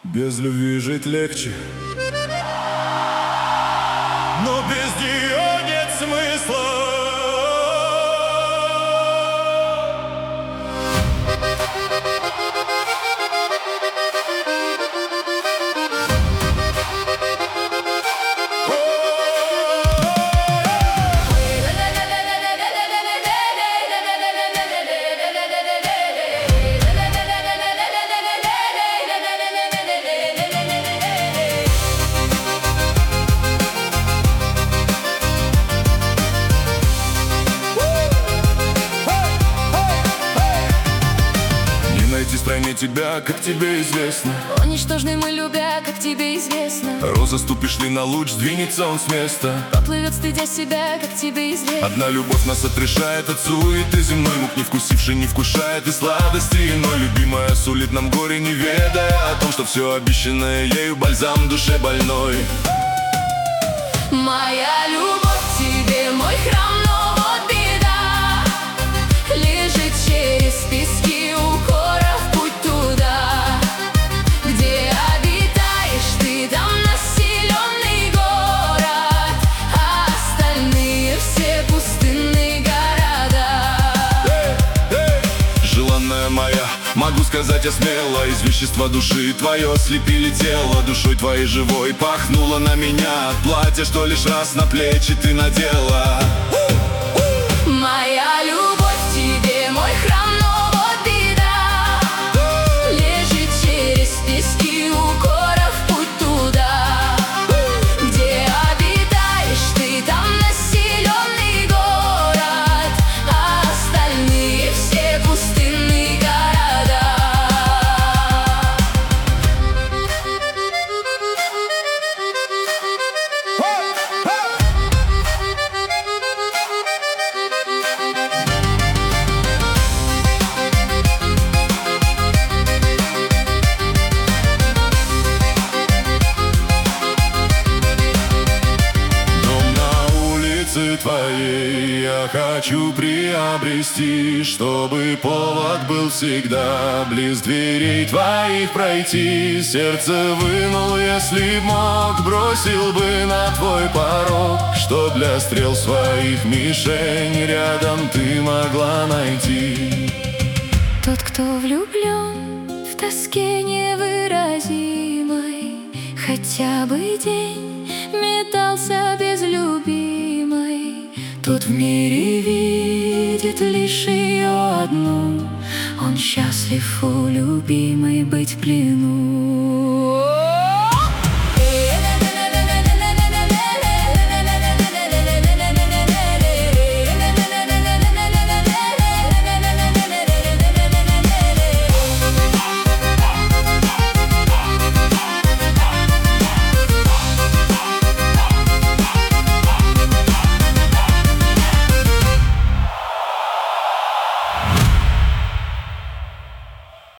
Без любви жить легче, но без нее нет смысла. В стране тебя, как тебе известно. О, ничтожны мы любя, как тебе известно. Роза, ступишь ли на луч, двинется он с места. Поплывет, стыдя себя, как тебе известно. Одна любовь нас отрешает от суеты земной. Мук не вкусивший не вкушает и сладости иной. Любимая сулит нам горе, не ведая о том, что все обещанное ею бальзам душе больной. Моя любовь к тебе, мой храм, но вот беда. Лежит через пески укоров путь туда, где обитаешь ты, там населенный город, а остальные все пустынные города. Желанная моя, могу сказать я смело, из вещества души твое слепили тело. Душой твоей живой пахнуло на меня от платья, что лишь раз на плечи ты надела. Моя любовь к тебе, мой храм, но вот беда. Лежит через пески укоров путь туда, где обитаешь ты, там населенный город, а остальные все пустынные города. Твоей я хочу приобрести, чтобы повод был всегда близ дверей твоих пройти. Сердце вынул, если б мог, бросил бы на твой порог, что для стрел своих мишень рядом ты могла найти. Тот, кто влюблен в тоске невыразимой, хотя бы день метался без любимой, тот в мире видит лишь ее одну. Он счастлив у любимой быть в плену.